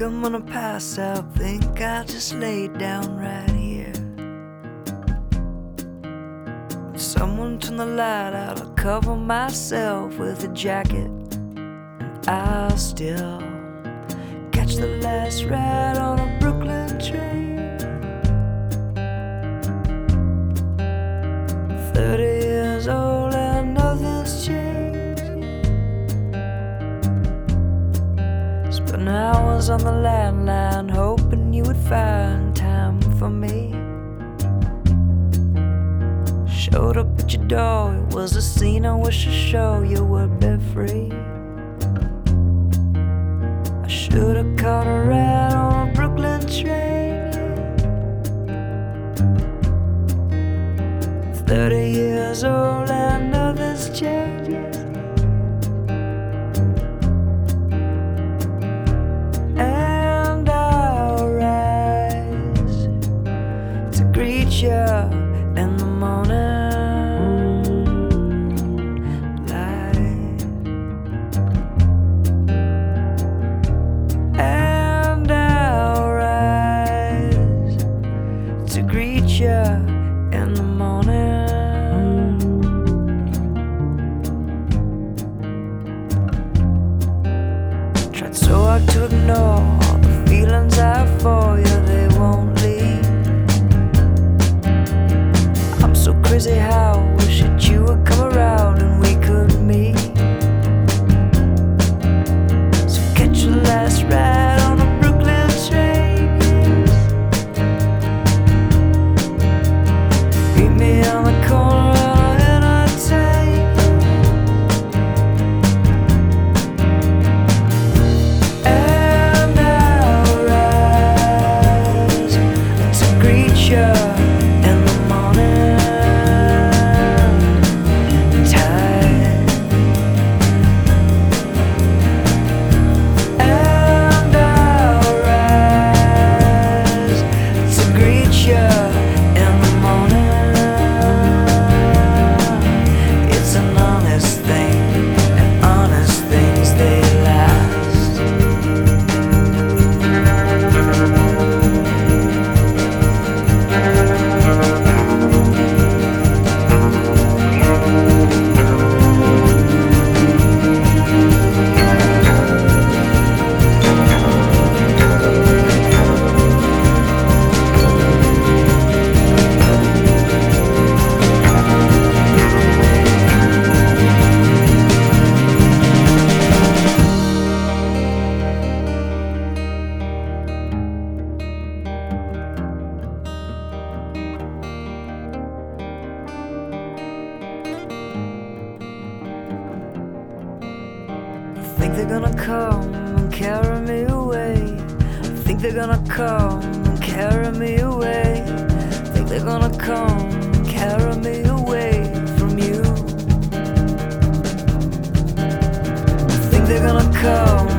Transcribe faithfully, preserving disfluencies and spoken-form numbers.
Think I'm gonna pass out, think I'll just lay down right here. Someone turn the light out, I'll cover myself with a jacket, and I'll still catch the last ride on a Brooklyn train. Thirty years old and nothing's changed. Spent hours on the landline hoping you would find time for me. Showed up at your door, it was a scene I wish to show you would be free. I should've caught a ride on a Brooklyn train. Thirty years old and nothing's changed. And I'll rise to greet you in the morning light. And I'll rise to greet you in the morning. Tried so hard to ignore all the feelings I have for you, they won't leave. I'm so crazy how I wish that you would come around and we could meet. So catch your last ride on a Brooklyn train. Meet me on the corner and I'll entertain. And I'll rise to greet you in the morning time. And I'll rise to greet you in the morning. It's an honest thing, and honest things they last. Think they're gonna come and carry me away. Think they're gonna come and carry me away. Think they're gonna come and carry me away from you. Think they're gonna come